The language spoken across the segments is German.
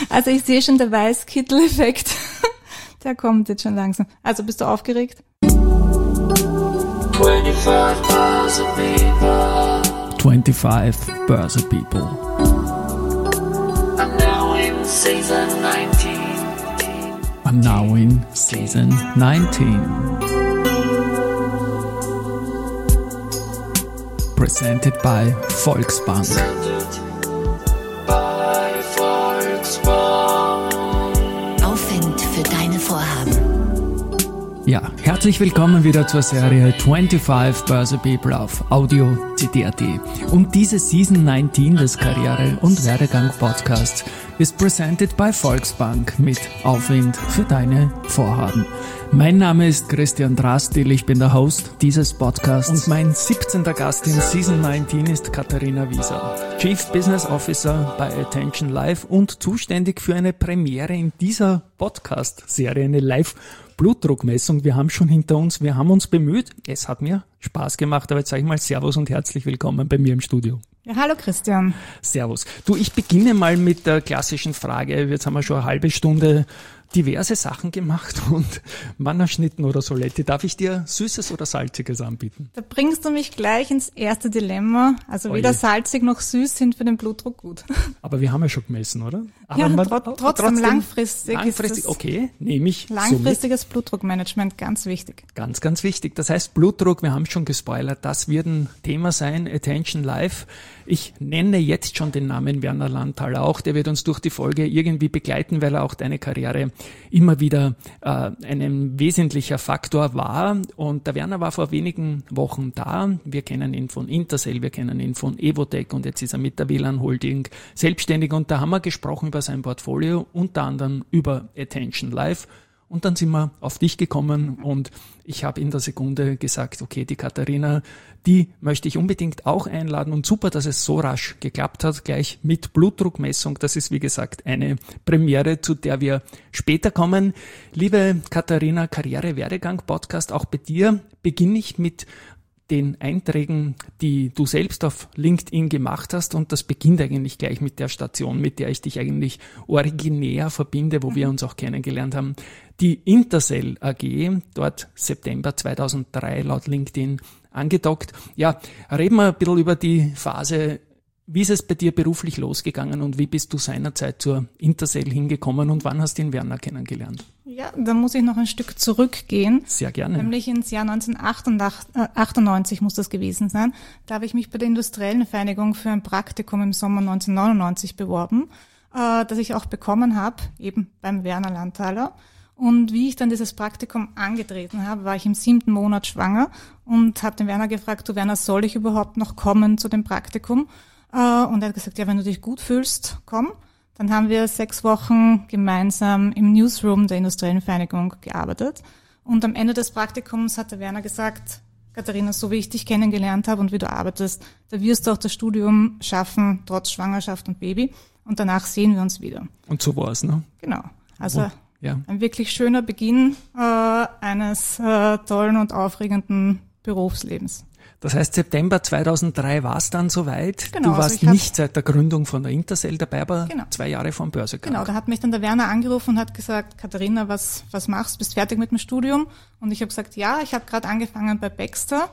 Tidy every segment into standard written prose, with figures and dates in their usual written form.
Also ich sehe schon, der Weißkittel-Effekt, der kommt jetzt schon langsam. Also bist du aufgeregt? 25 Börse People. I'm now in season 19. I'm now in season 19. Presented by Volksbank. By Volksbank. Aufwind für deine Vorhaben. Ja, herzlich willkommen wieder zur Serie 25 Börse People auf Audio CD.at. Und diese Season 19 des Karriere- und Werdegang-Podcasts ist presented by Volksbank mit Aufwind für deine Vorhaben. Mein Name ist Christian Drastil, ich bin der Host dieses Podcasts und mein 17. Gast in Season 19 ist Katharina Wieser, Chief Business Officer bei Attention Live und zuständig für eine Premiere in dieser Podcast-Serie, eine Live-Blutdruckmessung. Wir haben schon hinter uns, wir haben uns bemüht, es hat mir Spaß gemacht, aber jetzt sage ich mal Servus und herzlich willkommen bei mir im Studio. Ja, hallo Christian. Servus. Du, ich beginne mal mit der klassischen Frage, jetzt haben wir schon eine halbe Stunde diverse Sachen gemacht und Mannerschnitten oder Soletti. Darf ich dir Süßes oder Salziges anbieten? Da bringst du mich gleich ins erste Dilemma. Also weder salzig noch süß sind für den Blutdruck gut. Aber wir haben ja schon gemessen, oder? Aber ja, trotzdem langfristig ist das okay, nehme ich langfristiges Blutdruckmanagement ganz wichtig. Ganz, ganz wichtig. Das heißt Blutdruck, wir haben schon gespoilert, das wird ein Thema sein, Attention Live. Ich nenne jetzt schon den Namen Werner Landthaler auch, der wird uns durch die Folge irgendwie begleiten, weil er auch deine Karriere immer wieder ein wesentlicher Faktor war. Und der Werner war vor wenigen Wochen da. Wir kennen ihn von Intercell, wir kennen ihn von Evotec und jetzt ist er mit der WLAN Holding selbstständig. Und da haben wir gesprochen über sein Portfolio, unter anderem über Attention Live. Und dann sind wir auf dich gekommen und ich habe in der Sekunde gesagt, okay, die Katharina, die möchte ich unbedingt auch einladen und super, dass es so rasch geklappt hat, gleich mit Blutdruckmessung. Das ist, wie gesagt, eine Premiere, zu der wir später kommen. Liebe Katharina, Karriere-Werdegang-Podcast, auch bei dir beginne ich mit den Einträgen, die du selbst auf LinkedIn gemacht hast und das beginnt eigentlich gleich mit der Station, mit der ich dich eigentlich originär verbinde, wo wir uns auch kennengelernt haben. Die Intercell AG, dort September 2003 laut LinkedIn angedockt. Ja, reden wir ein bisschen über die Phase. Wie ist es bei dir beruflich losgegangen und wie bist du seinerzeit zur Intercell hingekommen und wann hast du den Werner kennengelernt? Ja, da muss ich noch ein Stück zurückgehen. Sehr gerne. Nämlich ins Jahr 1998 muss das gewesen sein. Da habe ich mich bei der Industriellen Vereinigung für ein Praktikum im Sommer 1999 beworben, das ich auch bekommen habe, eben beim Werner Landthaler. Und wie ich dann dieses Praktikum angetreten habe, war ich im 7. Monat schwanger und habe den Werner gefragt, du Werner, soll ich überhaupt noch kommen zu dem Praktikum? Und er hat gesagt, ja, wenn du dich gut fühlst, komm. Dann haben wir 6 Wochen gemeinsam im Newsroom der Industriellen Vereinigung gearbeitet. Und am Ende des Praktikums hat der Werner gesagt, Katharina, so wie ich dich kennengelernt habe und wie du arbeitest, da wirst du auch das Studium schaffen, trotz Schwangerschaft und Baby. Und danach sehen wir uns wieder. Und so war es, ne? Genau. Also ja. Ein wirklich schöner Beginn eines tollen und aufregenden Berufslebens. Das heißt, September 2003 war es dann soweit. Genau, du warst nicht seit der Gründung von der Intercell dabei, aber 2 Jahre vom Börsegang. Genau, da hat mich dann der Werner angerufen und hat gesagt, Katharina, was machst du? Bist fertig mit dem Studium? Und ich habe gesagt, ja, ich habe gerade angefangen bei Baxter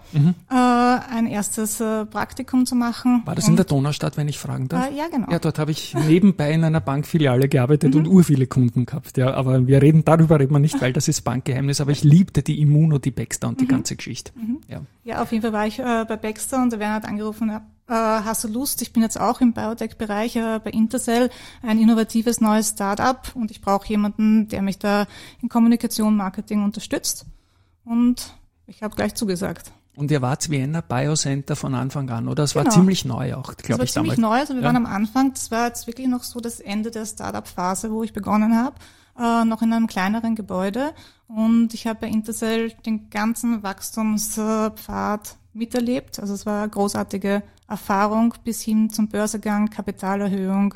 ein erstes Praktikum zu machen. War das in der Donaustadt, wenn ich fragen darf? Ja, genau. Ja, dort habe ich nebenbei in einer Bankfiliale gearbeitet und urviele Kunden gehabt. Ja, aber darüber reden wir nicht, weil das ist Bankgeheimnis. Aber ich liebte die Immuno, die Baxter und die ganze Geschichte. Ja, auf jeden Fall war ich bei Baxter und der Werner hat angerufen, hast du Lust? Ich bin jetzt auch im Biotech-Bereich bei Intercell, ein innovatives neues Start-up und ich brauche jemanden, der mich da in Kommunikation, Marketing unterstützt. Und ich habe gleich zugesagt. Und ihr wart Vienna Biocenter von Anfang an, oder? Es war ziemlich neu auch, glaube ich, damals. Es war ziemlich neu, also wir waren am Anfang, das war jetzt wirklich noch so das Ende der Start-up-Phase, wo ich begonnen habe, noch in einem kleineren Gebäude. Und ich habe bei Intercell den ganzen Wachstumspfad miterlebt. Also es war eine großartige Erfahrung bis hin zum Börsegang, Kapitalerhöhung,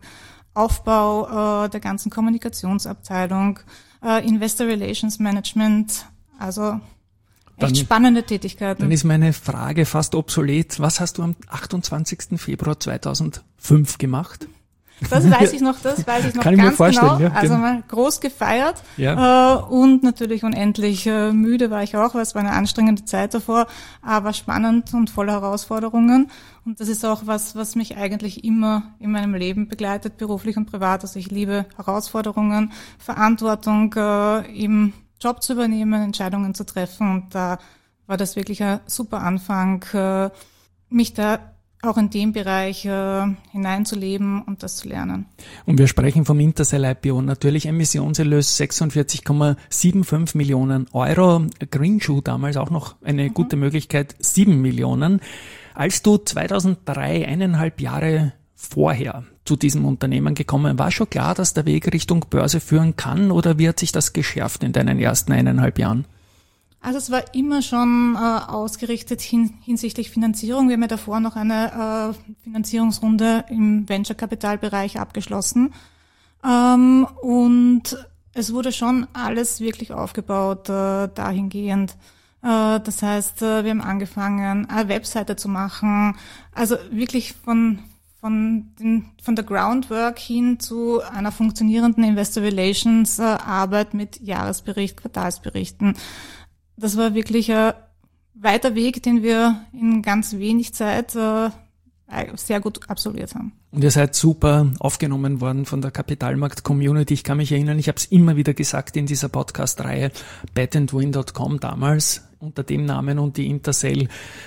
Aufbau der ganzen Kommunikationsabteilung, Investor Relations Management, also echt spannende Tätigkeiten. Dann ist meine Frage fast obsolet. Was hast du am 28. Februar 2005 gemacht? Das weiß ich noch Kann ich mir ganz vorstellen, genau. ja, Also genau. mal groß gefeiert. Ja. Und natürlich unendlich müde war ich auch, weil es war eine anstrengende Zeit davor, aber spannend und voller Herausforderungen. Und das ist auch was mich eigentlich immer in meinem Leben begleitet, beruflich und privat. Also ich liebe Herausforderungen, Verantwortung im Job zu übernehmen, Entscheidungen zu treffen. Und da war das wirklich ein super Anfang, mich da auch in dem Bereich hineinzuleben und das zu lernen. Und wir sprechen vom Intercell IPO, natürlich Emissionserlös 46,75 Millionen Euro, Greenshoe damals auch noch eine gute Möglichkeit, 7 Millionen. Als du 2003, 1,5 Jahre vorher zu diesem Unternehmen gekommen, war schon klar, dass der Weg Richtung Börse führen kann, oder wie hat sich das geschärft in deinen ersten 1,5 Jahren? Also es war immer schon ausgerichtet hinsichtlich Finanzierung. Wir haben ja davor noch eine Finanzierungsrunde im Venture-Kapital-Bereich abgeschlossen. Und es wurde schon alles wirklich aufgebaut dahingehend. Das heißt, wir haben angefangen, eine Webseite zu machen. Also wirklich von der Groundwork hin zu einer funktionierenden Investor Relations Arbeit mit Jahresbericht, Quartalsberichten. Das war wirklich ein weiter Weg, den wir in ganz wenig Zeit sehr gut absolviert haben. Und ihr seid super aufgenommen worden von der Kapitalmarkt-Community. Ich kann mich erinnern, ich habe es immer wieder gesagt in dieser Podcast-Reihe, betandwin.com damals unter dem Namen und die Intercell.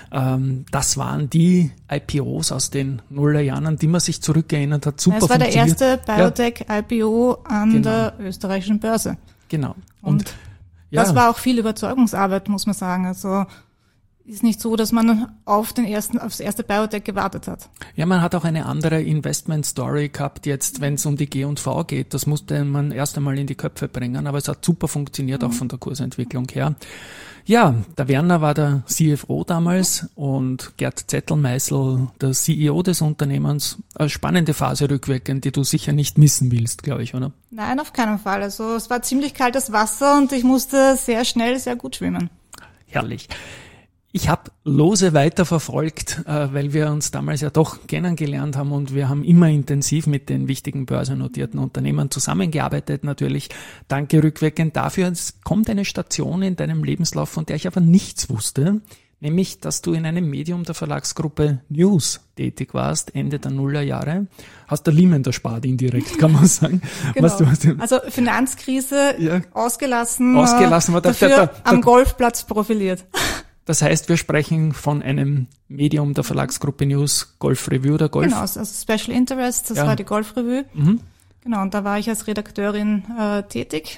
Das waren die IPOs aus den Nullerjahren, an die man sich zurückerinnert hat. Super funktioniert. Das war der erste Biotech-IPO an der österreichischen Börse. Genau. Und das war auch viel Überzeugungsarbeit, muss man sagen. Also ist nicht so, dass man aufs erste Biotech gewartet hat. Ja, man hat auch eine andere Investment-Story gehabt jetzt, wenn es um die G&V geht. Das musste man erst einmal in die Köpfe bringen, aber es hat super funktioniert, auch von der Kursentwicklung her. Ja, der Werner war der CFO damals und Gerd Zettelmeißel der CEO des Unternehmens. Eine spannende Phase rückwirkend, die du sicher nicht missen willst, glaube ich, oder? Nein, auf keinen Fall. Also es war ziemlich kaltes Wasser und ich musste sehr schnell, sehr gut schwimmen. Herrlich. Ich habe lose weiterverfolgt, weil wir uns damals ja doch kennengelernt haben und wir haben immer intensiv mit den wichtigen börsennotierten Unternehmen zusammengearbeitet natürlich. Danke rückwirkend dafür. Es kommt eine Station in deinem Lebenslauf, von der ich aber nichts wusste, nämlich, dass du in einem Medium der Verlagsgruppe News tätig warst, Ende der Nullerjahre. Hast der Lehman erspart indirekt, kann man sagen. Genau. Also Finanzkrise, ja. ausgelassen war dafür am Golfplatz profiliert. Das heißt, wir sprechen von einem Medium der Verlagsgruppe News, Golf Review oder Golf? Genau, also Special Interest, das war die Golf Review. Mhm. Genau, und da war ich als Redakteurin tätig.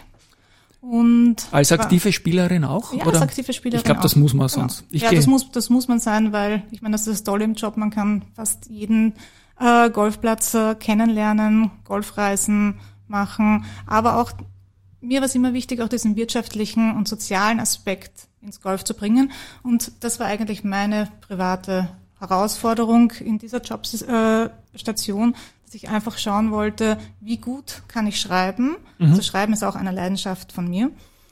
Und als aktive Spielerin auch? Ja, oder? als aktive Spielerin. Ich glaube, das muss man sonst. Genau. Das muss man sein, weil ich meine, das ist das Tolle im Job, man kann fast jeden Golfplatz kennenlernen, Golfreisen machen, aber auch mir war es immer wichtig, auch diesen wirtschaftlichen und sozialen Aspekt ins Golf zu bringen. Und das war eigentlich meine private Herausforderung in dieser Jobstation, dass ich einfach schauen wollte, wie gut kann ich schreiben. Also Schreiben ist auch eine Leidenschaft von mir.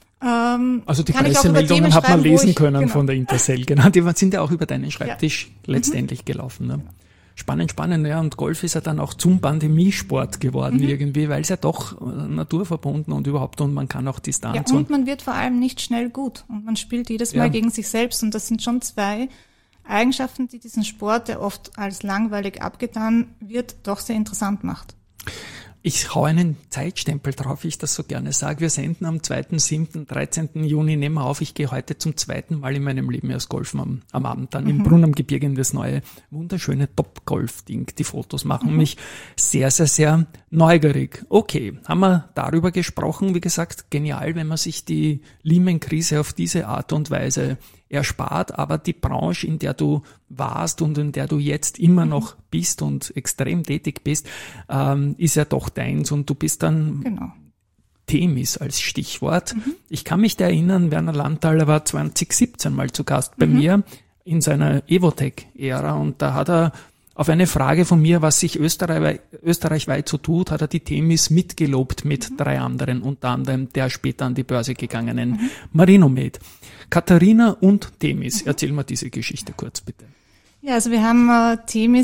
Also die Pressemeldungen hat man lesen können von der Intercell. Genau, die sind ja auch über deinen Schreibtisch letztendlich gelaufen. Ne? Spannend, ja. Und Golf ist ja dann auch zum Pandemiesport geworden irgendwie, weil es ja doch naturverbunden und überhaupt, und man kann auch Distanz. Ja, und man wird vor allem nicht schnell gut und man spielt jedes Mal gegen sich selbst, und das sind schon zwei Eigenschaften, die diesen Sport, der oft als langweilig abgetan wird, doch sehr interessant macht. Ich hau einen Zeitstempel drauf, wie ich das so gerne sage. Wir senden am 2.7., 13. Juni, nehmen wir auf. Ich gehe heute zum zweiten Mal in meinem Leben erst golfen am Abend. Dann im Brunn am Gebirge in das neue, wunderschöne Top-Golf-Ding. Die Fotos machen mich sehr, sehr, sehr neugierig. Okay, haben wir darüber gesprochen. Wie gesagt, genial, wenn man sich die Lehman-Krise auf diese Art und Weise erspart, aber die Branche, in der du warst und in der du jetzt immer noch bist und extrem tätig bist, ist ja doch deins, und du bist dann Genau. Themis als Stichwort. Ich kann mich da erinnern, Werner Landthaler war 2017 mal zu Gast bei mir in seiner Evotech-Ära, und da hat er auf eine Frage von mir, was sich österreichweit so tut, hat er die Themis mitgelobt mit 3 anderen, unter anderem der später an die Börse gegangenen Marinomed. Katharina und Themis, erzähl mal diese Geschichte kurz bitte. Ja, also wir haben Themis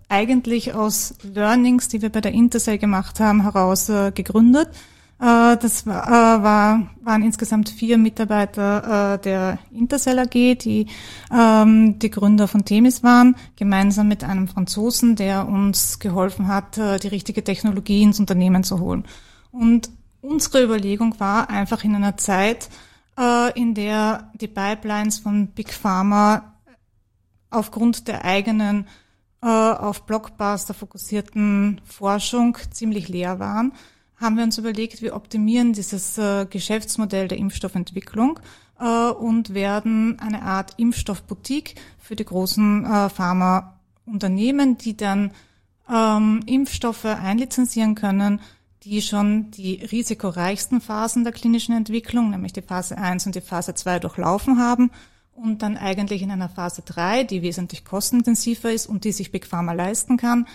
eigentlich aus Learnings, die wir bei der Intercell gemacht haben, heraus gegründet. Das waren insgesamt 4 Mitarbeiter der Intercell AG, die die Gründer von Themis waren, gemeinsam mit einem Franzosen, der uns geholfen hat, die richtige Technologie ins Unternehmen zu holen. Und unsere Überlegung war einfach in einer Zeit, in der die Pipelines von Big Pharma aufgrund der eigenen auf Blockbuster fokussierten Forschung ziemlich leer waren, haben wir uns überlegt, wir optimieren dieses Geschäftsmodell der Impfstoffentwicklung und werden eine Art Impfstoffboutique für die großen Pharmaunternehmen, die dann Impfstoffe einlizenzieren können, die schon die risikoreichsten Phasen der klinischen Entwicklung, nämlich die Phase 1 und die Phase 2 durchlaufen haben und dann eigentlich in einer Phase 3, die wesentlich kostenintensiver ist und die sich Big Pharma leisten kann,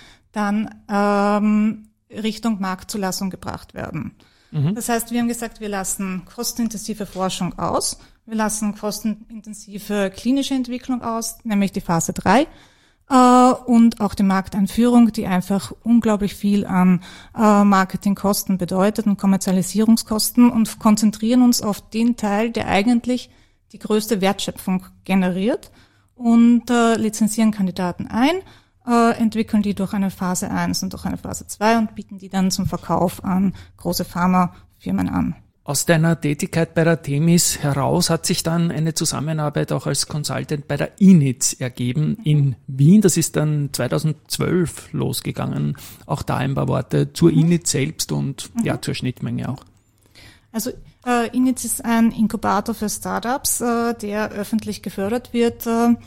dann Richtung Marktzulassung gebracht werden. Das heißt, wir haben gesagt, wir lassen kostenintensive Forschung aus, wir lassen kostenintensive klinische Entwicklung aus, nämlich die Phase 3 und auch die Markteinführung, die einfach unglaublich viel an Marketingkosten bedeutet und Kommerzialisierungskosten und konzentrieren uns auf den Teil, der eigentlich die größte Wertschöpfung generiert und lizenzieren Kandidaten ein, entwickeln die durch eine Phase 1 und durch eine Phase 2 und bieten die dann zum Verkauf an große Pharmafirmen an. Aus deiner Tätigkeit bei der Themis heraus hat sich dann eine Zusammenarbeit auch als Consultant bei der INITS ergeben in Wien. Das ist dann 2012 losgegangen. Auch da ein paar Worte zur INITS selbst und ja zur Schnittmenge auch. Also INITS ist ein Inkubator für Startups, der öffentlich gefördert wird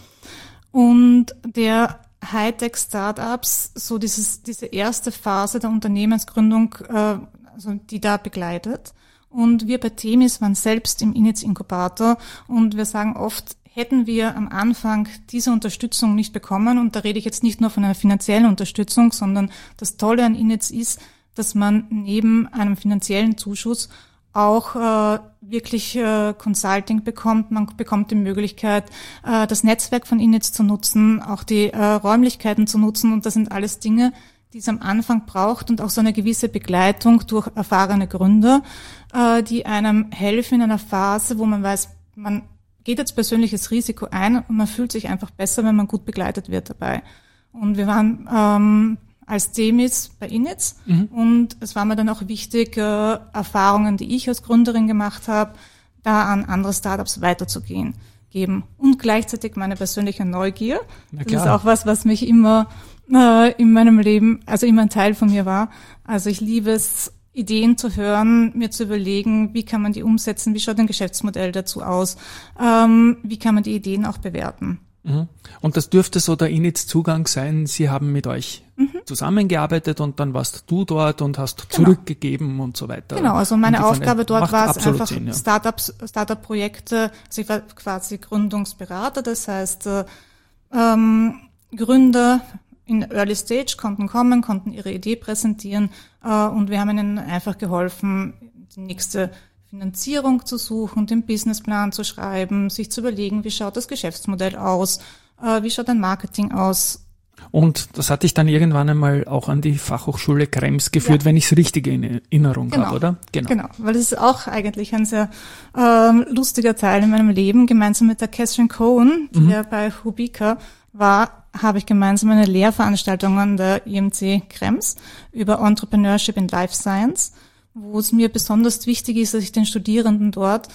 und der Hightech-Startups, so diese erste Phase der Unternehmensgründung, also die da begleitet. Und wir bei Themis waren selbst im INITS-Inkubator und wir sagen oft, hätten wir am Anfang diese Unterstützung nicht bekommen, und da rede ich jetzt nicht nur von einer finanziellen Unterstützung, sondern das Tolle an INITS ist, dass man neben einem finanziellen Zuschuss auch wirklich Consulting bekommt. Man bekommt die Möglichkeit, das Netzwerk von INITS zu nutzen, auch die Räumlichkeiten zu nutzen. Und das sind alles Dinge, die es am Anfang braucht und auch so eine gewisse Begleitung durch erfahrene Gründer, die einem helfen in einer Phase, wo man weiß, man geht jetzt persönliches Risiko ein und man fühlt sich einfach besser, wenn man gut begleitet wird dabei. Und wir waren als Themis bei INITS und es war mir dann auch wichtig, Erfahrungen, die ich als Gründerin gemacht habe, da an andere Startups weiterzugeben. Und gleichzeitig meine persönliche Neugier. Das ist auch was mich immer in meinem Leben, also immer ein Teil von mir war. Also ich liebe es, Ideen zu hören, mir zu überlegen, wie kann man die umsetzen, wie schaut ein Geschäftsmodell dazu aus, wie kann man die Ideen auch bewerten. Und das dürfte so der INITS-Zugang sein. Sie haben mit euch zusammengearbeitet und dann warst du dort und hast zurückgegeben und so weiter. Genau, also meine Aufgabe dort war es einfach Sinn, ja. Startup-Projekte, also ich war quasi Gründungsberater, das heißt Gründer in Early Stage konnten kommen, konnten ihre Idee präsentieren und wir haben ihnen einfach geholfen, die nächste Finanzierung zu suchen, den Businessplan zu schreiben, sich zu überlegen, wie schaut das Geschäftsmodell aus, wie schaut ein Marketing aus. Und das hatte ich dann irgendwann einmal auch an die Fachhochschule Krems geführt, wenn ich es richtig in Erinnerung habe, oder? Genau, weil das ist auch eigentlich ein sehr lustiger Teil in meinem Leben. Gemeinsam mit der Catherine Cohen, die ja bei Hubika war, habe ich gemeinsam eine Lehrveranstaltung an der IMC Krems über Entrepreneurship in Life Science, wo es mir besonders wichtig ist, dass ich den Studierenden dort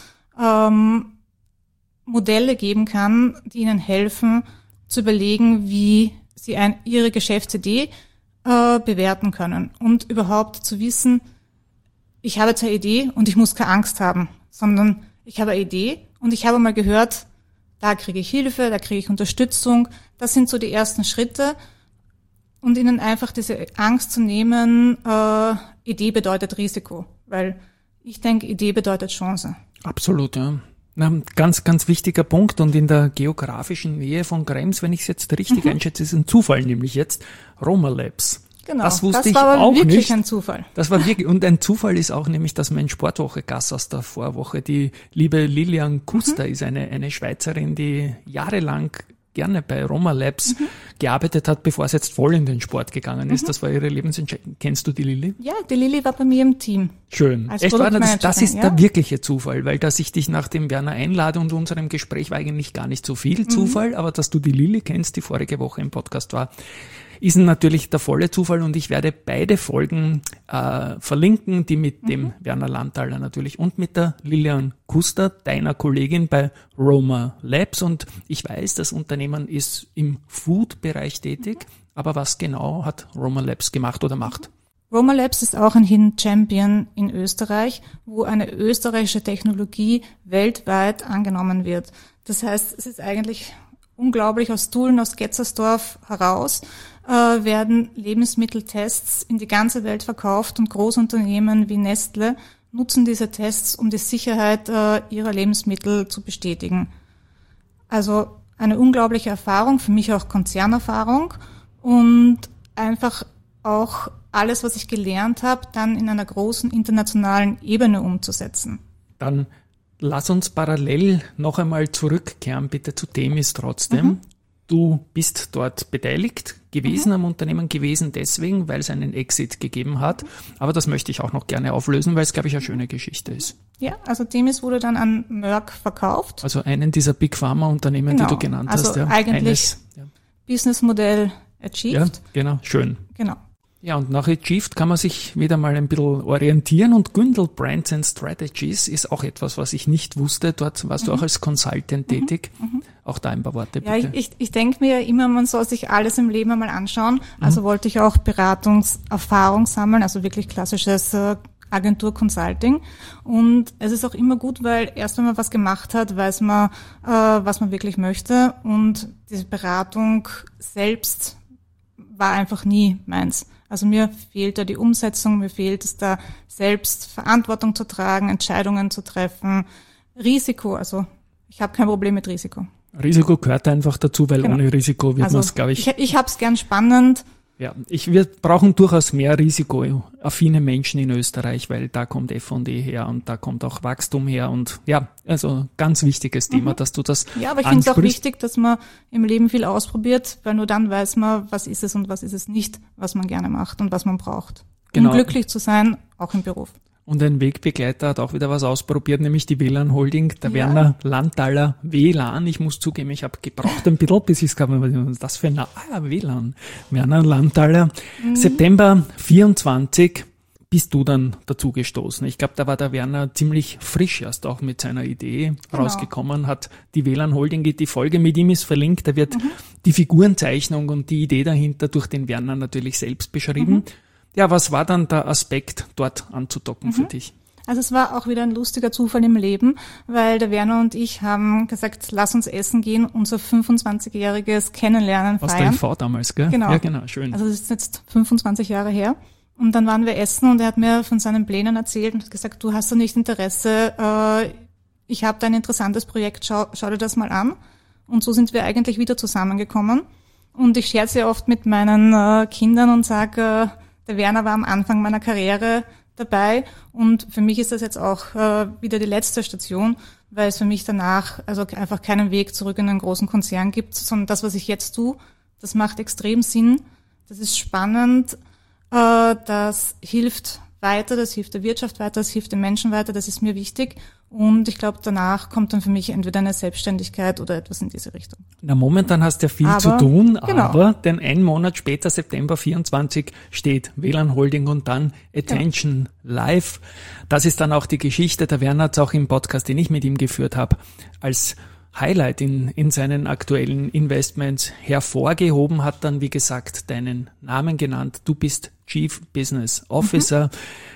Modelle geben kann, die ihnen helfen, zu überlegen, wie sie ihre Geschäftsidee bewerten können und überhaupt zu wissen, ich habe jetzt eine Idee und ich muss keine Angst haben, sondern ich habe eine Idee und ich habe mal gehört, da kriege ich Hilfe, da kriege ich Unterstützung. Das sind so die ersten Schritte und ihnen einfach diese Angst zu nehmen, Idee bedeutet Risiko, weil ich denke, Idee bedeutet Chance. Absolut, ja. Ganz, ganz wichtiger Punkt und in der geografischen Nähe von Krems, wenn ich es jetzt richtig einschätze, ist ein Zufall, nämlich jetzt Roma Labs. Genau, das wusste das war ich auch wirklich nicht. Ein Zufall. Das war wirklich, und ein Zufall ist auch nämlich, dass mein Sportwoche-Gast aus der Vorwoche, die liebe Lilian Kuster, ist eine Schweizerin, die jahrelang gerne bei Roma Labs gearbeitet hat, bevor es jetzt voll in den Sport gegangen ist. Das war ihre Lebensentscheidung. Kennst du die Lilly? Ja, die Lilly war bei mir im Team. Schön. Als Echt wahr? Das Produktmanagerin, ist der wirkliche Zufall, weil dass ich dich nach dem Werner einlade und unserem Gespräch war eigentlich gar nicht so viel Zufall, aber dass du die Lilly kennst, die vorige Woche im Podcast war, ist natürlich der volle Zufall und ich werde beide Folgen verlinken, die mit dem Werner Landthaler natürlich und mit der Lilian Kuster, deiner Kollegin bei Roma Labs. Und ich weiß, das Unternehmen ist im Food-Bereich tätig, aber was genau hat Roma Labs gemacht oder macht? Roma Labs ist auch ein Hidden Champion in Österreich, wo eine österreichische Technologie weltweit angenommen wird. Das heißt, es ist eigentlich unglaublich, aus Tulln, aus Getzersdorf heraus werden Lebensmitteltests in die ganze Welt verkauft und Großunternehmen wie Nestle nutzen diese Tests, um die Sicherheit ihrer Lebensmittel zu bestätigen. Also eine unglaubliche Erfahrung, für mich auch Konzernerfahrung und einfach auch alles, was ich gelernt habe, dann in einer großen internationalen Ebene umzusetzen. Dann lass uns parallel noch einmal zurückkehren, bitte zu Themis trotzdem. Du bist dort beteiligt gewesen, am Unternehmen gewesen, deswegen, weil es einen Exit gegeben hat. Aber das möchte ich auch noch gerne auflösen, weil es, glaube ich, eine schöne Geschichte ist. Ja, also Themis wurde dann an Merck verkauft. Also einen dieser Big Pharma Unternehmen, die du genannt hast. Also eigentlich Businessmodell achieved. Ja, genau, schön. Genau. Ja, und nach Achieved kann man sich wieder mal ein bisschen orientieren und Gündel Brands and Strategies ist auch etwas, was ich nicht wusste. Dort warst du auch als Consultant tätig. Auch da ein paar Worte bitte. Ja, ich denke mir immer, man soll sich alles im Leben einmal anschauen. Also wollte ich auch Beratungserfahrung sammeln, also wirklich klassisches Agentur-Consulting. Und es ist auch immer gut, weil erst wenn man was gemacht hat, weiß man, was man wirklich möchte. Und diese Beratung selbst war einfach nie meins. Also mir fehlt da die Umsetzung, mir fehlt es da selbst Verantwortung zu tragen, Entscheidungen zu treffen, Risiko, also ich habe kein Problem mit Risiko. Risiko gehört einfach dazu, weil ohne Risiko wird man es, glaube ich... Ich habe es gern spannend. Ja, wir brauchen durchaus mehr risikoaffine Menschen in Österreich, weil da kommt F&E her und da kommt auch Wachstum her und ja, also ganz wichtiges Thema, dass du das Ja, aber ich finde es auch wichtig, dass man im Leben viel ausprobiert, weil nur dann weiß man, was ist es und was ist es nicht, was man gerne macht und was man braucht. Genau. Um glücklich zu sein, auch im Beruf. Und ein Wegbegleiter hat auch wieder was ausprobiert, nämlich die WLAN Holding, der Werner Landthaler WLAN. Ich muss zugeben, ich habe gebraucht ein bisschen, bis ich es gab, was das für ein WLAN. Werner Landthaler. September 24 bist du dann dazu gestoßen. Ich glaube, da war der Werner ziemlich frisch erst auch mit seiner Idee rausgekommen, hat die WLAN Holding, die Folge mit ihm ist verlinkt, da wird die Figurenzeichnung und die Idee dahinter durch den Werner natürlich selbst beschrieben. Ja, was war dann der Aspekt, dort anzudocken für dich? Also es war auch wieder ein lustiger Zufall im Leben, weil der Werner und ich haben gesagt, lass uns essen gehen, unser 25-jähriges Kennenlernen feiern. Aus der IV damals, gell? Genau. Ja, genau, schön. Also das ist jetzt 25 Jahre her. Und dann waren wir essen und er hat mir von seinen Plänen erzählt und hat gesagt, du hast doch nicht Interesse, ich habe da ein interessantes Projekt, schau dir das mal an. Und so sind wir eigentlich wieder zusammengekommen. Und ich scherze ja oft mit meinen Kindern und sage, der Werner war am Anfang meiner Karriere dabei und für mich ist das jetzt auch wieder die letzte Station, weil es für mich danach also einfach keinen Weg zurück in einen großen Konzern gibt, sondern das, was ich jetzt tue, das macht extrem Sinn, das ist spannend, das hilft weiter, das hilft der Wirtschaft weiter, das hilft den Menschen weiter, das ist mir wichtig. Und ich glaube, danach kommt dann für mich entweder eine Selbstständigkeit oder etwas in diese Richtung. Na, momentan hast du ja viel zu tun, aber denn ein Monat später, September 24, steht WLAN Holding und dann Attention Live. Das ist dann auch die Geschichte. Der Werner hat es auch im Podcast, den ich mit ihm geführt habe, als Highlight in seinen aktuellen Investments hervorgehoben, hat dann, wie gesagt, deinen Namen genannt. Du bist Chief Business Officer.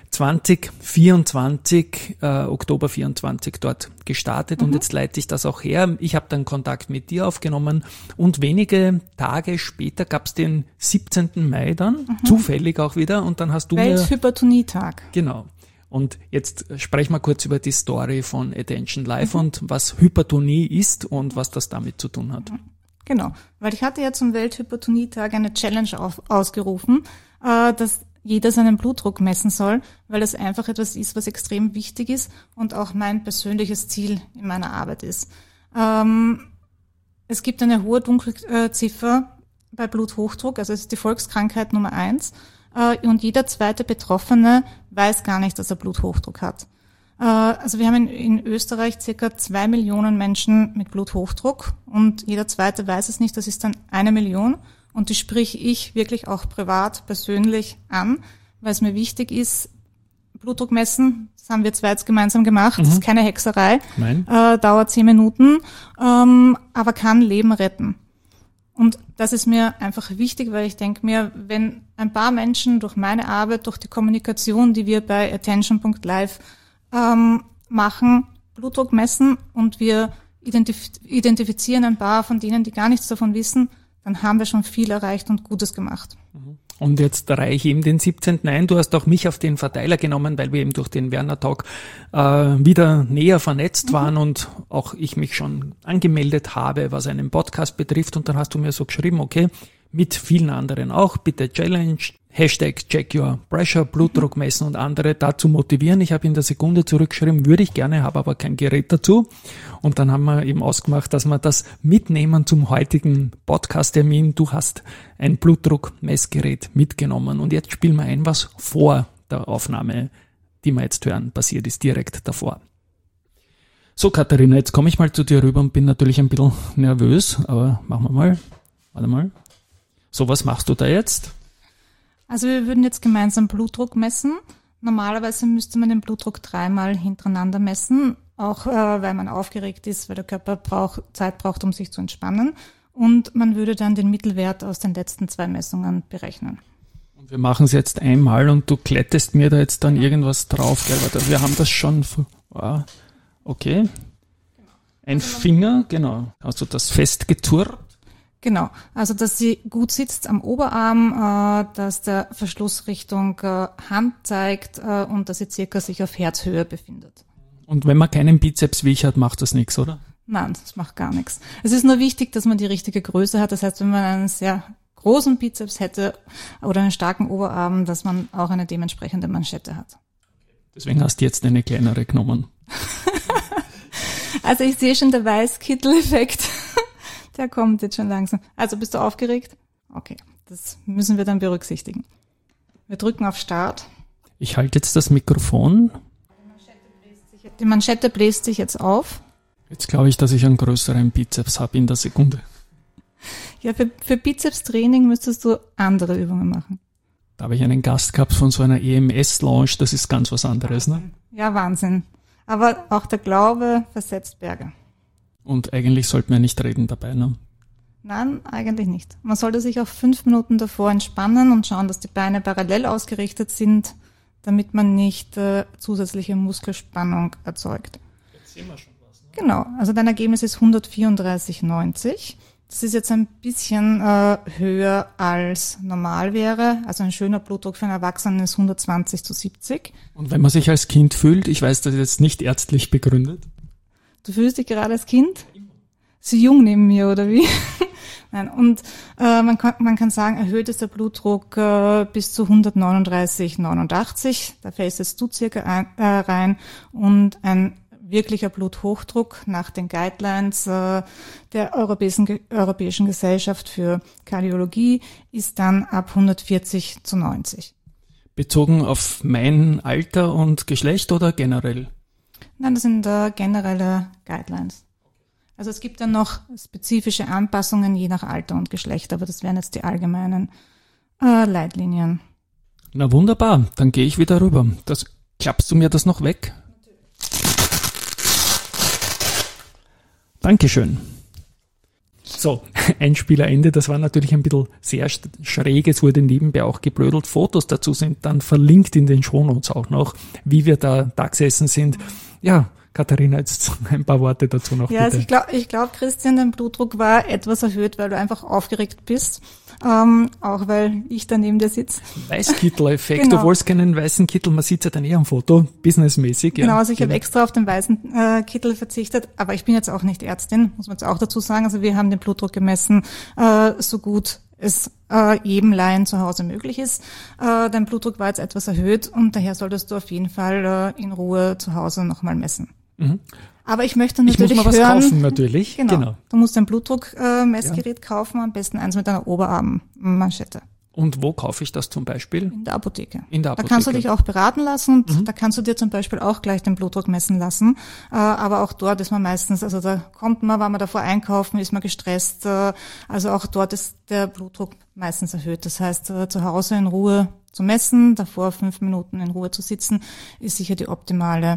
2024, Oktober 24 dort gestartet und jetzt leite ich das auch her. Ich habe dann Kontakt mit dir aufgenommen und wenige Tage später gab es den 17. Mai dann, zufällig auch wieder und dann hast du Welthypertonietag. Genau. Und jetzt sprechen wir kurz über die Story von Attention Live und was Hypertonie ist und was das damit zu tun hat. Genau, weil ich hatte ja zum Welthypertonietag eine Challenge ausgerufen, dass jeder seinen Blutdruck messen soll, weil das einfach etwas ist, was extrem wichtig ist und auch mein persönliches Ziel in meiner Arbeit ist. es gibt eine hohe Dunkelziffer bei Bluthochdruck, also es ist die Volkskrankheit Nummer 1. Und jeder zweite Betroffene weiß gar nicht, dass er Bluthochdruck hat. Also wir haben in Österreich circa 2 Millionen Menschen mit Bluthochdruck und jeder zweite weiß es nicht, das ist dann 1 Million. Und die spreche ich wirklich auch privat, persönlich an, weil es mir wichtig ist, Blutdruck messen, das haben wir zwei jetzt gemeinsam gemacht, das ist keine Hexerei, dauert 10 Minuten, aber kann Leben retten. Und das ist mir einfach wichtig, weil ich denke mir, wenn ein paar Menschen durch meine Arbeit, durch die Kommunikation, die wir bei attention.live machen, Blutdruck messen und wir identifizieren ein paar von denen, die gar nichts davon wissen, dann haben wir schon viel erreicht und Gutes gemacht. Und jetzt reiche ich eben den 17. ein. Du hast auch mich auf den Verteiler genommen, weil wir eben durch den Werner Talk wieder näher vernetzt waren und auch ich mich schon angemeldet habe, was einen Podcast betrifft. Und dann hast du mir so geschrieben, okay, mit vielen anderen auch, bitte Challenge, Hashtag Check Your Pressure, Blutdruck messen und andere dazu motivieren. Ich habe in der Sekunde zurückgeschrieben, würde ich gerne, habe aber kein Gerät dazu. Und dann haben wir eben ausgemacht, dass wir das mitnehmen zum heutigen Podcast-Termin. Du hast ein Blutdruckmessgerät mitgenommen und jetzt spielen wir ein, was vor der Aufnahme, die wir jetzt hören, passiert ist, direkt davor. So, Katharina, jetzt komme ich mal zu dir rüber und bin natürlich ein bisschen nervös, aber machen wir mal. Warte mal. So, was machst du da jetzt? Also wir würden jetzt gemeinsam Blutdruck messen. Normalerweise müsste man den Blutdruck 3-mal hintereinander messen, auch weil man aufgeregt ist, weil der Körper Zeit braucht, um sich zu entspannen. Und man würde dann den Mittelwert aus den letzten 2 Messungen berechnen. Und wir machen es jetzt einmal und du klettest mir da jetzt dann irgendwas drauf, gell? Warte, wir haben das schon. Okay. Ein Finger, genau. Hast du das festgezurrt? Genau, also dass sie gut sitzt am Oberarm, dass der Verschluss Richtung Hand zeigt und dass sie circa sich auf Herzhöhe befindet. Und wenn man keinen Bizeps wie ich hat, macht das nichts, oder? Nein, das macht gar nichts. Es ist nur wichtig, dass man die richtige Größe hat. Das heißt, wenn man einen sehr großen Bizeps hätte oder einen starken Oberarm, dass man auch eine dementsprechende Manschette hat. Deswegen hast du jetzt eine kleinere genommen. Also ich sehe schon der Weißkittel-Effekt. Der kommt jetzt schon langsam. Also bist du aufgeregt? Okay, das müssen wir dann berücksichtigen. Wir drücken auf Start. Ich halte jetzt das Mikrofon. Die Manschette bläst sich jetzt auf. Jetzt glaube ich, dass ich einen größeren Bizeps habe in der Sekunde. Ja, für Bizeps-Training müsstest du andere Übungen machen. Da habe ich einen Gast gehabt von so einer EMS-Lounge, das ist ganz was anderes, ne? Ja, Wahnsinn. Aber auch der Glaube versetzt Berge. Und eigentlich sollten wir nicht reden dabei, ne? Nein, eigentlich nicht. Man sollte sich auch 5 Minuten davor entspannen und schauen, dass die Beine parallel ausgerichtet sind, damit man nicht zusätzliche Muskelspannung erzeugt. Jetzt sehen wir schon was, ne? Genau, also dein Ergebnis ist 134,90. Das ist jetzt ein bisschen höher als normal wäre. Also ein schöner Blutdruck für einen Erwachsenen ist 120/70. Und wenn man sich als Kind fühlt, ich weiß, das ist jetzt nicht ärztlich begründet. Du fühlst dich gerade als Kind? So jung neben mir, oder wie? Nein, und man kann sagen, erhöht ist der Blutdruck bis zu 139,89. Da fällst jetzt du circa rein. Und ein wirklicher Bluthochdruck nach den Guidelines der Europäischen Gesellschaft für Kardiologie ist dann ab 140/90. Bezogen auf mein Alter und Geschlecht oder generell? Nein, das sind generelle Guidelines. Also es gibt dann noch spezifische Anpassungen je nach Alter und Geschlecht, aber das wären jetzt die allgemeinen Leitlinien. Na wunderbar, dann gehe ich wieder rüber. Klappst du mir das noch weg? Dankeschön. So, Einspielerende, das war natürlich ein bisschen sehr schräg, es wurde nebenbei auch geblödelt. Fotos dazu sind dann verlinkt in den Shownotes auch noch, wie wir da gesessen sind. Ja, Katharina, jetzt ein paar Worte dazu noch, ja, bitte. Also ich glaube, Christian, dein Blutdruck war etwas erhöht, weil du einfach aufgeregt bist, auch weil ich da neben dir sitze. Weißkittel-Effekt, Genau. Du wolltest keinen weißen Kittel, man sieht ja dann am Foto, businessmäßig. Genau, ja. also ich habe extra auf den weißen Kittel verzichtet, aber ich bin jetzt auch nicht Ärztin, muss man jetzt auch dazu sagen. Also wir haben den Blutdruck gemessen, so gut es jedem Laien zu Hause möglich ist. Dein Blutdruck war jetzt etwas erhöht und daher solltest du auf jeden Fall in Ruhe zu Hause nochmal messen. Aber ich möchte Ich natürlich muss mal was hören, kaufen, natürlich. Genau. Du musst ein Blutdruckmessgerät kaufen, am besten eins mit einer Oberarmmanschette. Und wo kaufe ich das zum Beispiel? In der Apotheke. In der Apotheke. Da kannst du dich auch beraten lassen und da kannst du dir zum Beispiel auch gleich den Blutdruck messen lassen. Aber auch dort ist man meistens, also da kommt man, wenn man davor einkaufen, ist man gestresst. Also auch dort ist der Blutdruck meistens erhöht. Das heißt, zu Hause in Ruhe zu messen, davor 5 Minuten in Ruhe zu sitzen, ist sicher die optimale,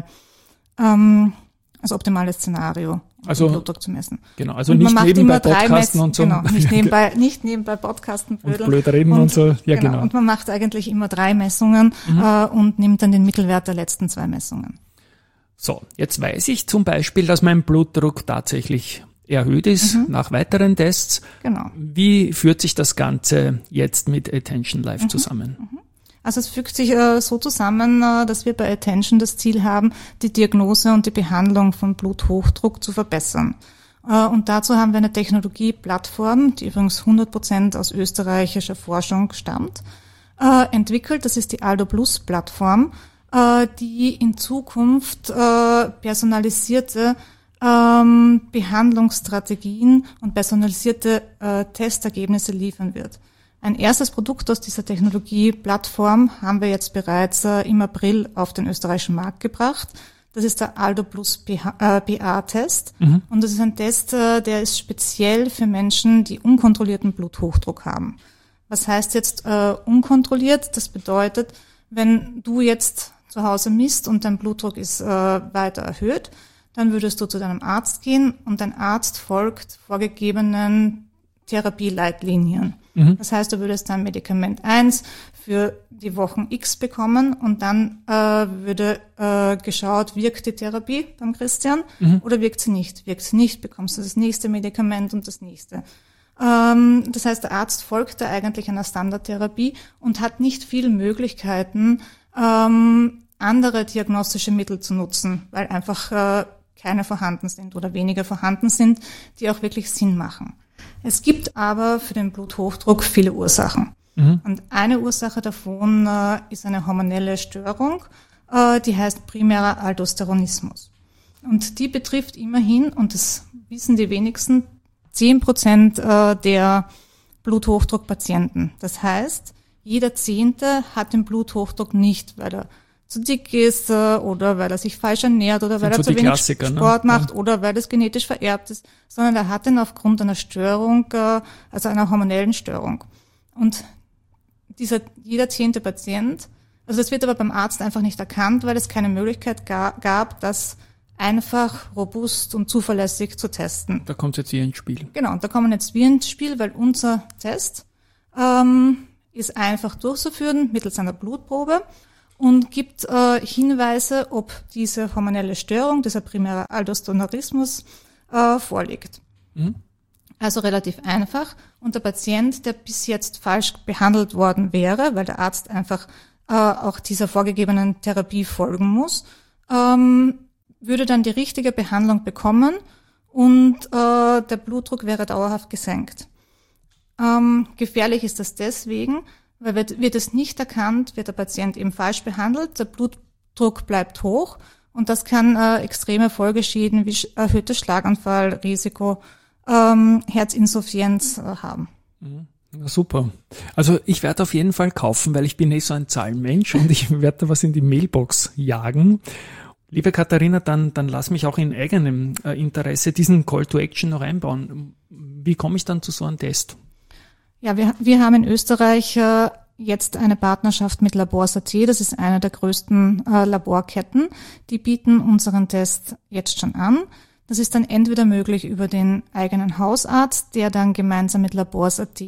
optimale Szenario, um den Blutdruck zu messen. Genau, also nicht nebenbei Podcasten und so. Genau, nicht nebenbei Podcasten und blöd reden und so. Ja, genau. Und man macht eigentlich immer 3 Messungen und nimmt dann den Mittelwert der letzten 2 Messungen. So, jetzt weiß ich zum Beispiel, dass mein Blutdruck tatsächlich erhöht ist nach weiteren Tests. Genau. Wie führt sich das Ganze jetzt mit Attention Live zusammen? Also es fügt sich so zusammen, dass wir bei Attention das Ziel haben, die Diagnose und die Behandlung von Bluthochdruck zu verbessern. Und dazu haben wir eine Technologieplattform, die übrigens 100% aus österreichischer Forschung stammt, entwickelt. Das ist die Aldo Plus Plattform, die in Zukunft personalisierte Behandlungsstrategien und personalisierte Testergebnisse liefern wird. Ein erstes Produkt aus dieser Technologieplattform haben wir jetzt bereits im April auf den österreichischen Markt gebracht. Das ist der Aldo Plus PA-Test. Und das ist ein Test, der ist speziell für Menschen, die unkontrollierten Bluthochdruck haben. Was heißt jetzt unkontrolliert? Das bedeutet, wenn du jetzt zu Hause misst und dein Blutdruck ist weiter erhöht, dann würdest du zu deinem Arzt gehen und dein Arzt folgt vorgegebenen Therapieleitlinien. Das heißt, du würdest dann Medikament 1 für die Wochen X bekommen und dann würde geschaut, wirkt die Therapie beim Christian oder wirkt sie nicht? Wirkt sie nicht, bekommst du das nächste Medikament und das nächste. Das heißt, der Arzt folgt da eigentlich einer Standardtherapie und hat nicht viele Möglichkeiten, andere diagnostische Mittel zu nutzen, weil einfach keine vorhanden sind oder weniger vorhanden sind, die auch wirklich Sinn machen. Es gibt aber für den Bluthochdruck viele Ursachen. Und eine Ursache davon ist eine hormonelle Störung, die heißt primärer Aldosteronismus. Und die betrifft immerhin, und das wissen die wenigsten, 10% der Bluthochdruckpatienten. Das heißt, jeder 10. hat den Bluthochdruck nicht, weil er zu dick ist oder weil er sich falsch ernährt oder weil er zu wenig Sport macht oder weil das genetisch vererbt ist, sondern er hat ihn aufgrund einer Störung, also einer hormonellen Störung. Und jeder 10. Patient, also das wird aber beim Arzt einfach nicht erkannt, weil es keine Möglichkeit gab, das einfach, robust und zuverlässig zu testen. Da kommt jetzt wir ins Spiel. Genau, und da kommen jetzt wir ins Spiel, weil unser Test ist einfach durchzuführen mittels einer Blutprobe und gibt Hinweise, ob diese hormonelle Störung, dieser primäre Aldosteronismus vorliegt. Also relativ einfach. Und der Patient, der bis jetzt falsch behandelt worden wäre, weil der Arzt einfach auch dieser vorgegebenen Therapie folgen muss, würde dann die richtige Behandlung bekommen und der Blutdruck wäre dauerhaft gesenkt. Gefährlich ist das deswegen, weil wird es nicht erkannt, wird der Patient eben falsch behandelt, der Blutdruck bleibt hoch und das kann extreme Folgeschäden wie erhöhtes Schlaganfallrisiko, Herzinsuffizienz haben. Super. Also ich werde auf jeden Fall kaufen, weil ich bin so ein Zahlenmensch und ich werde da was in die Mailbox jagen. Liebe Katharina, dann lass mich auch in eigenem Interesse diesen Call to Action noch einbauen. Wie komme ich dann zu so einem Test? Ja, wir haben in Österreich jetzt eine Partnerschaft mit Labors.at. Das ist eine der größten Laborketten. Die bieten unseren Test jetzt schon an. Das ist dann entweder möglich über den eigenen Hausarzt, der dann gemeinsam mit Labors.at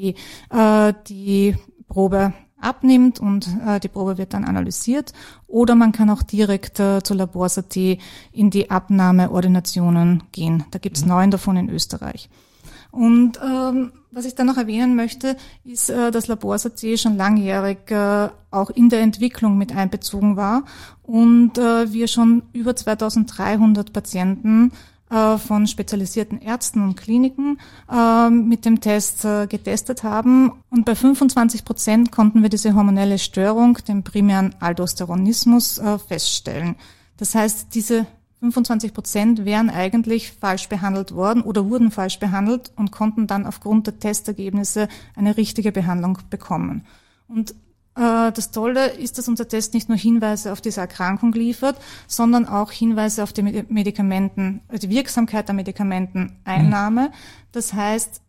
die Probe abnimmt und die Probe wird dann analysiert. Oder man kann auch direkt zu Labors.at in die Abnahmeordinationen gehen. Da gibt's 9 davon in Österreich. Und was ich dann noch erwähnen möchte, ist, dass Labors.at schon langjährig auch in der Entwicklung mit einbezogen war und wir schon über 2300 Patienten von spezialisierten Ärzten und Kliniken mit dem Test getestet haben. Und bei 25% konnten wir diese hormonelle Störung, den primären Aldosteronismus, feststellen. Das heißt, diese 25% wären eigentlich falsch behandelt worden oder wurden falsch behandelt und konnten dann aufgrund der Testergebnisse eine richtige Behandlung bekommen. Und das Tolle ist, dass unser Test nicht nur Hinweise auf diese Erkrankung liefert, sondern auch Hinweise auf die Medikamenten, die Wirksamkeit der Medikamenteneinnahme. Das heißt,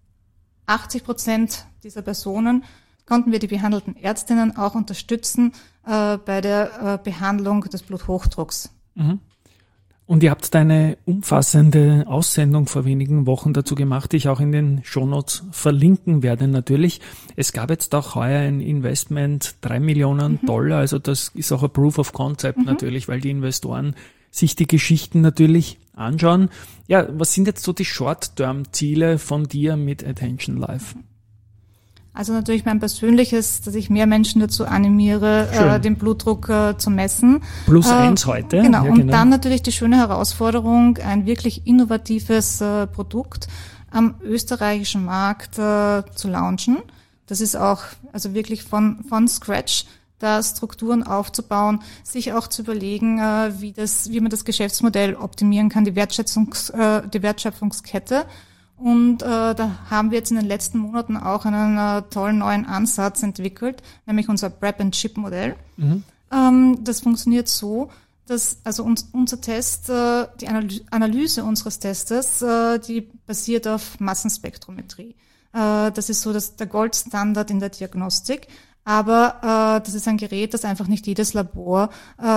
80% dieser Personen konnten wir die behandelten Ärztinnen auch unterstützen bei der Behandlung des Bluthochdrucks. Mhm. Und ihr habt eine umfassende Aussendung vor wenigen Wochen dazu gemacht, die ich auch in den Shownotes verlinken werde natürlich. Es gab jetzt auch heuer ein Investment, $3 Millionen, also das ist auch ein Proof of Concept natürlich, weil die Investoren sich die Geschichten natürlich anschauen. Ja, was sind jetzt so die Short-Term-Ziele von dir mit Attention Live? Also natürlich mein persönliches, dass ich mehr Menschen dazu animiere, den Blutdruck zu messen. +1 heute. Genau. Ja, und dann natürlich die schöne Herausforderung, ein wirklich innovatives Produkt am österreichischen Markt zu launchen. Das ist auch also wirklich von Scratch, da Strukturen aufzubauen, sich auch zu überlegen, wie man das Geschäftsmodell optimieren kann, die Wertschöpfungskette. Und da haben wir jetzt in den letzten Monaten auch einen tollen neuen Ansatz entwickelt, nämlich unser Prep-and-Chip-Modell. Das funktioniert so, dass also unser Test, die Analyse unseres Testes, die basiert auf Massenspektrometrie. Das ist so der Goldstandard in der Diagnostik, aber das ist ein Gerät, das einfach nicht jedes Labor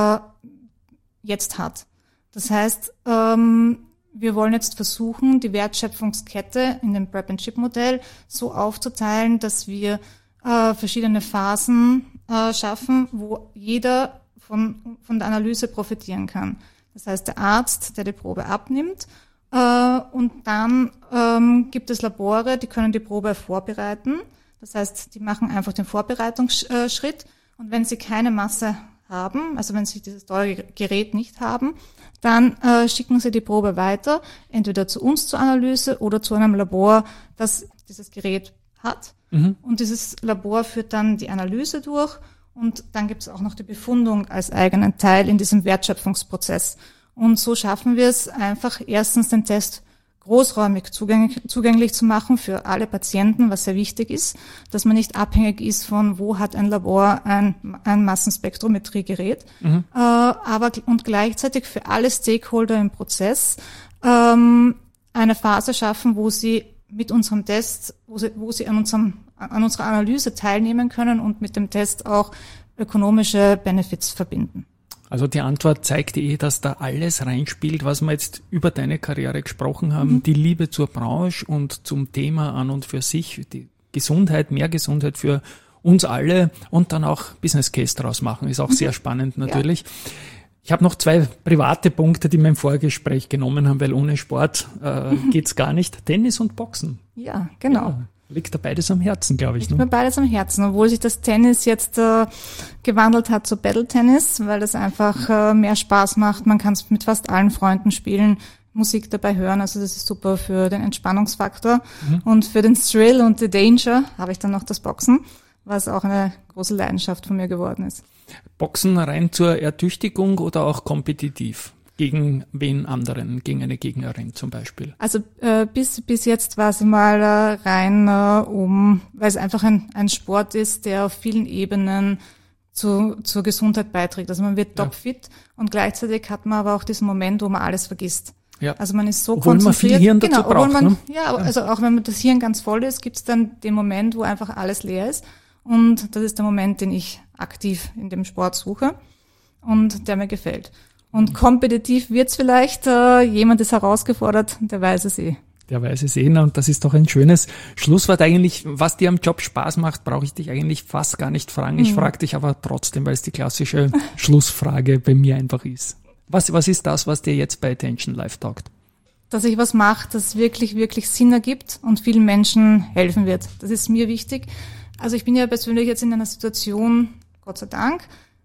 jetzt hat. Das heißt, wir wollen jetzt versuchen, die Wertschöpfungskette in dem Prep-and-Chip-Modell so aufzuteilen, dass wir verschiedene Phasen schaffen, wo jeder von der Analyse profitieren kann. Das heißt, der Arzt, der die Probe abnimmt, und dann gibt es Labore, die können die Probe vorbereiten. Das heißt, die machen einfach den Vorbereitungsschritt, und wenn sie keine Masse haben, also wenn sie dieses teure Gerät nicht haben, dann schicken sie die Probe weiter, entweder zu uns zur Analyse oder zu einem Labor, das dieses Gerät hat. Und dieses Labor führt dann die Analyse durch, und dann gibt es auch noch die Befundung als eigenen Teil in diesem Wertschöpfungsprozess. Und so schaffen wir es einfach, erstens den Test großräumig zugänglich zu machen für alle Patienten, was sehr wichtig ist, dass man nicht abhängig ist von, wo hat ein Labor ein Massenspektrometriegerät, aber und gleichzeitig für alle Stakeholder im Prozess eine Phase schaffen, wo sie mit unserem Test, wo sie an unserer Analyse teilnehmen können und mit dem Test auch ökonomische Benefits verbinden. Also die Antwort zeigt dass da alles reinspielt, was wir jetzt über deine Karriere gesprochen haben. Die Liebe zur Branche und zum Thema an und für sich, die Gesundheit, mehr Gesundheit für uns alle und dann auch Business Case draus machen, ist auch sehr spannend natürlich. Ja. Ich habe noch 2 private Punkte, die wir im Vorgespräch genommen haben, weil ohne Sport geht's gar nicht. Tennis und Boxen. Ja, genau. Ja. Liegt da beides am Herzen, glaube ich. Liegt mir beides am Herzen, obwohl sich das Tennis jetzt gewandelt hat zu Paddle-Tennis, weil das einfach mehr Spaß macht. Man kann es mit fast allen Freunden spielen, Musik dabei hören. Also das ist super für den Entspannungsfaktor. Und für den Thrill und the Danger habe ich dann noch das Boxen, was auch eine große Leidenschaft von mir geworden ist. Boxen rein zur Ertüchtigung oder auch kompetitiv? Gegen wen anderen? Gegen eine Gegnerin zum Beispiel? Also bis jetzt war es mal rein weil es einfach ein Sport ist, der auf vielen Ebenen zur Gesundheit beiträgt. Also man wird topfit und gleichzeitig hat man aber auch diesen Moment, wo man alles vergisst. Ja. Also man ist so obwohl konzentriert. Man viel Hirn dazu braucht, ne? Ja, also auch wenn das Hirn ganz voll ist, gibt es dann den Moment, wo einfach alles leer ist. Und das ist der Moment, den ich aktiv in dem Sport suche und der mir gefällt. Und kompetitiv wird's vielleicht, jemand ist herausgefordert, der weiß es eh. Der weiß es eh, und das ist doch ein schönes Schlusswort eigentlich. Was dir am Job Spaß macht, brauche ich dich eigentlich fast gar nicht fragen. Ich frage dich aber trotzdem, weil es die klassische Schlussfrage bei mir einfach ist. Was ist das, was dir jetzt bei Attention Live taugt? Dass ich was mache, das wirklich, wirklich Sinn ergibt und vielen Menschen helfen wird. Das ist mir wichtig. Also ich bin ja persönlich jetzt in einer Situation, Gott sei Dank,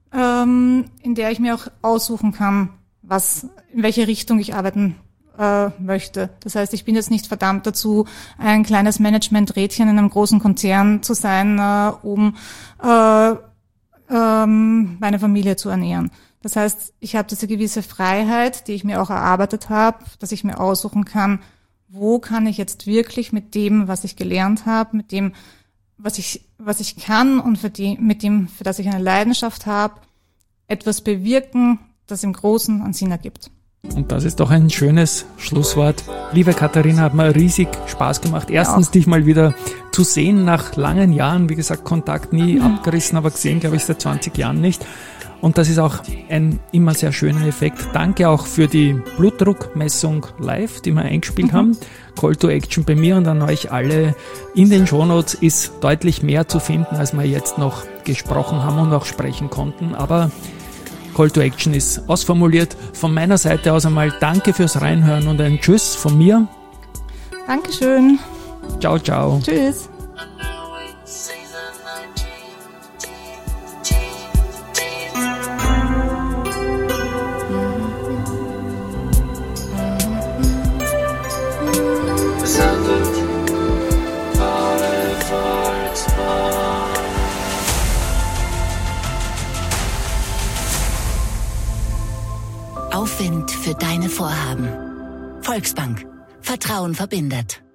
in der ich mir auch aussuchen kann, in welche Richtung ich arbeiten möchte. Das heißt, ich bin jetzt nicht verdammt dazu, ein kleines Management-Rädchen in einem großen Konzern zu sein, um meine Familie zu ernähren, Das heißt, ich habe diese gewisse Freiheit, die ich mir auch erarbeitet habe, dass ich mir aussuchen kann, wo kann ich jetzt wirklich mit dem, was ich gelernt habe, mit dem, was ich kann und mit dem, für das ich eine Leidenschaft habe, etwas bewirken, das im Großen einen Sinn ergibt. Und das ist doch ein schönes Schlusswort. Liebe Katharina, hat mir riesig Spaß gemacht. Erstens, dich mal wieder zu sehen nach langen Jahren. Wie gesagt, Kontakt nie abgerissen, aber gesehen, glaube ich, seit 20 Jahren nicht. Und das ist auch ein immer sehr schöner Effekt. Danke auch für die Blutdruckmessung live, die wir eingespielt haben. Call to Action bei mir und an euch alle. In den Shownotes ist deutlich mehr zu finden, als wir jetzt noch gesprochen haben und auch sprechen konnten. Aber Call to Action ist ausformuliert. Von meiner Seite aus einmal danke fürs Reinhören und ein Tschüss von mir. Dankeschön. Ciao, ciao. Tschüss. Aufwind für deine Vorhaben. Volksbank. Vertrauen verbindet.